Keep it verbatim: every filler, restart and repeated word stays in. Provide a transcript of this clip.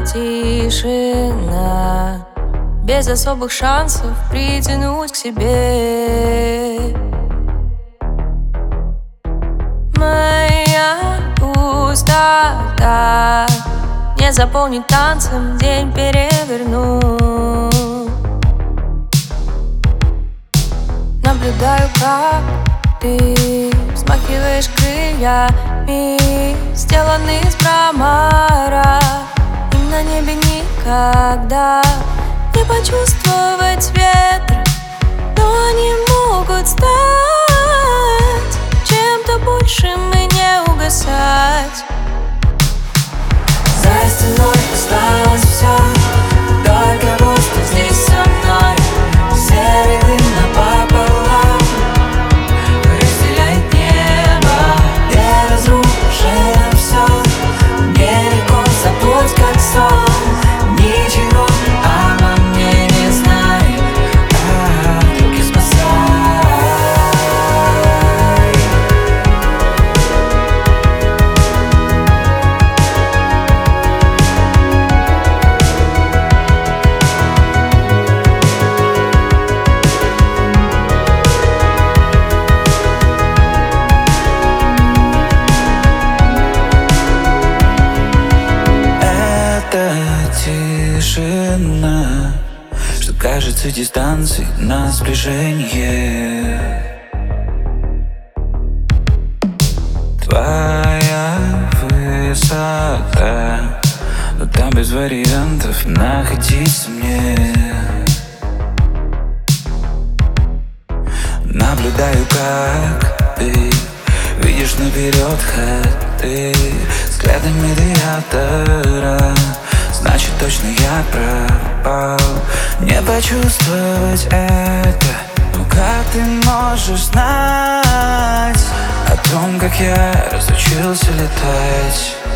тишина, без особых шансов притянуть к себе. Моя пустота не заполнить танцем, день переверну. Наблюдаю, как ты взмахиваешь крыльями, сделанные из мрамора. Им на небе никогда не почувствовать ветра, но они могут стать чем-то большим и не угасать. За стеной осталось все, только воздух здесь со мной. Серый дым напополам разделяет небо, где разрушено все. Мне легко забудь, как сон, ничего обо мне не знай, а только спасай. Тишина, что кажется дистанцией на сближение. Твоя высота, но там без вариантов находиться мне. Наблюдаю, как ты видишь наперед ходы взглядом медиатора. Значит, точно я пропал, не почувствовать это. Ну как ты можешь знать о том, как я разучился летать?